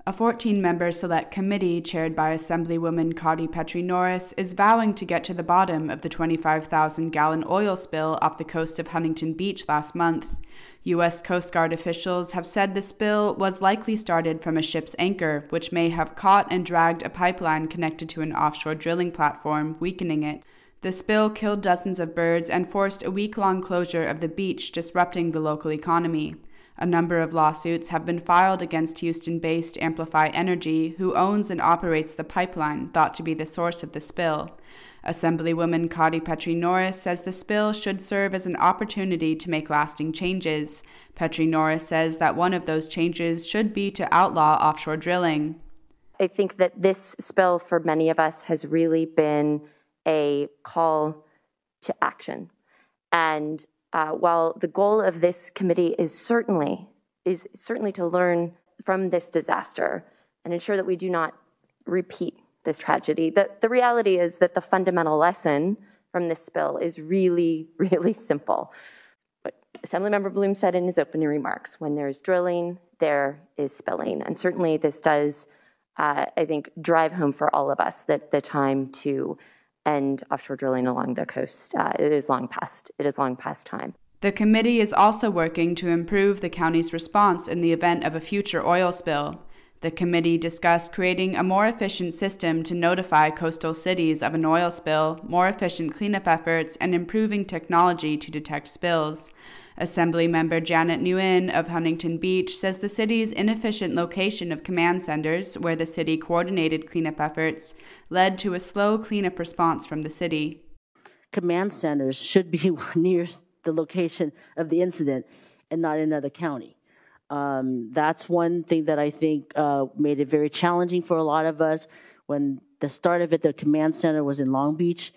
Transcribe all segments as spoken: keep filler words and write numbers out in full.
A fourteen-member select committee chaired by Assemblywoman Cotty Petrie Norris is vowing to get to the bottom of the twenty-five thousand gallon oil spill off the coast of Huntington Beach last month. U S Coast Guard officials have said the spill was likely started from a ship's anchor, which may have caught and dragged a pipeline connected to an offshore drilling platform, weakening it. The spill killed dozens of birds and forced a week-long closure of the beach, disrupting the local economy. A number of lawsuits have been filed against Houston-based Amplify Energy, who owns and operates the pipeline thought to be the source of the spill. Assemblywoman Cotty Petrie Norris says the spill should serve as an opportunity to make lasting changes. Petrie Norris says that one of those changes should be to outlaw offshore drilling. I think that this spill for many of us has really been a call to action. And Uh, while the goal of this committee is certainly is certainly to learn from this disaster and ensure that we do not repeat this tragedy, the, the reality is that the fundamental lesson from this spill is really, really simple. What Assemblymember Bloom said in his opening remarks: when there's drilling, there is spilling. And certainly this does, uh, I think, drive home for all of us that the time to and offshore drilling along the coast, uh, it is long past. It is long past time. The committee is also working to improve the county's response in the event of a future oil spill. The committee discussed creating a more efficient system to notify coastal cities of an oil spill, more efficient cleanup efforts, and improving technology to detect spills. Assemblymember Janet Nguyen of Huntington Beach says the city's inefficient location of command centers, where the city coordinated cleanup efforts, led to a slow cleanup response from the city. Command centers should be near the location of the incident and not in another county. Um, that's one thing that I think uh, made it very challenging for a lot of us. When the start of it, the command center was in Long Beach,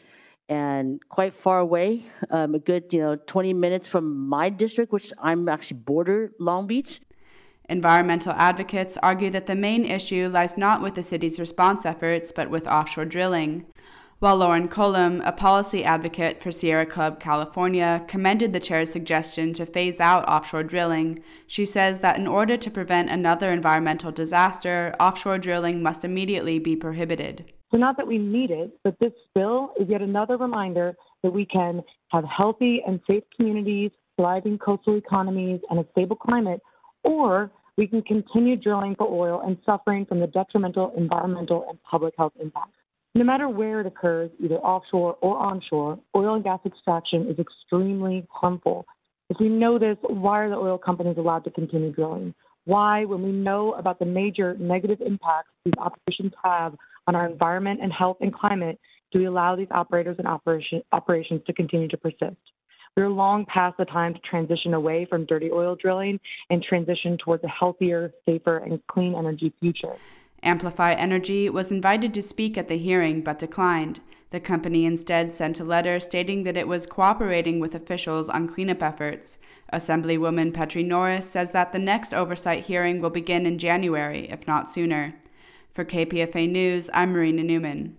and quite far away, um, a good, you know, twenty minutes from my district, which I'm actually border Long Beach. Environmental advocates argue that the main issue lies not with the city's response efforts, but with offshore drilling. While Lauren Cullum, a policy advocate for Sierra Club California, commended the chair's suggestion to phase out offshore drilling, she says that in order to prevent another environmental disaster, offshore drilling must immediately be prohibited. So not that we need it, but this bill is yet another reminder that we can have healthy and safe communities, thriving coastal economies, and a stable climate, or we can continue drilling for oil and suffering from the detrimental environmental and public health impacts. No matter where it occurs, either offshore or onshore, oil and gas extraction is extremely harmful. If we know this, why are the oil companies allowed to continue drilling? Why, when we know about the major negative impacts these operations have on our environment and health and climate, do we allow these operators and operation, operations to continue to persist? We are long past the time to transition away from dirty oil drilling and transition towards a healthier, safer, and clean energy future. Amplify Energy was invited to speak at the hearing but declined. The company instead sent a letter stating that it was cooperating with officials on cleanup efforts. Assemblywoman Petrie Norris says that the next oversight hearing will begin in January, if not sooner. For K P F A News, I'm Marina Newman.